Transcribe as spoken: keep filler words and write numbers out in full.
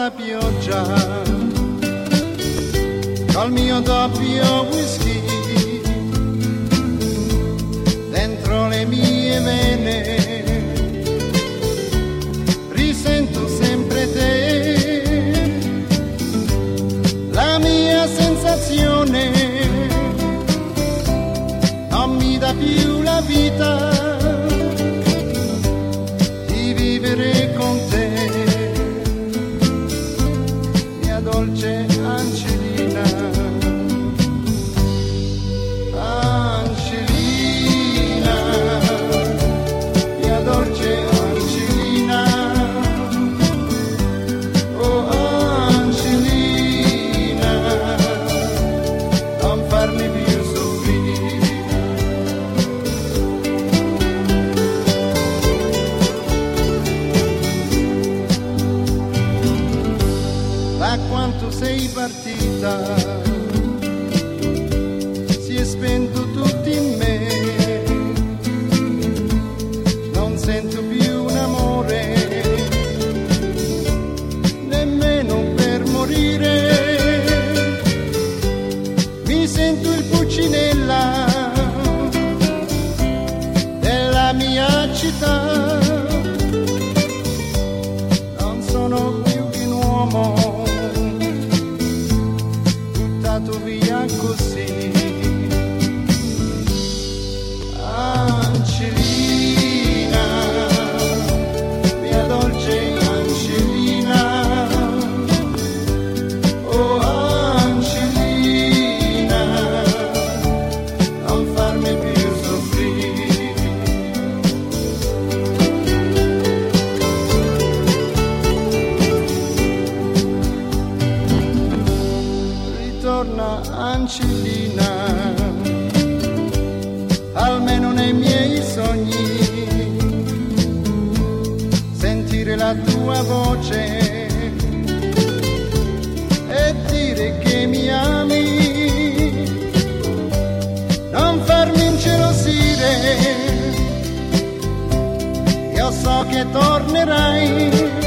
la pioggia, col mio doppio whisky, dentro le mie vene, risento sempre te, la mia sensazione non mi dà più la vita di vivere con te, mia dolce Angelina, Angelina, mia dolce Angelina, oh Angelina, non farmi più quanto sei partita, si è spento tutto in me, non sento più un amore, nemmeno per morire, mi sento il pulcinella della mia città, non sono più che un uomo via così. Angelina, mia dolce Angelina, oh Angelina, non farmi più soffrire. Torna Angelina, almeno nei miei sogni, sentire la tua voce e dire che mi ami, non farmi ingelosire, io so che tornerai.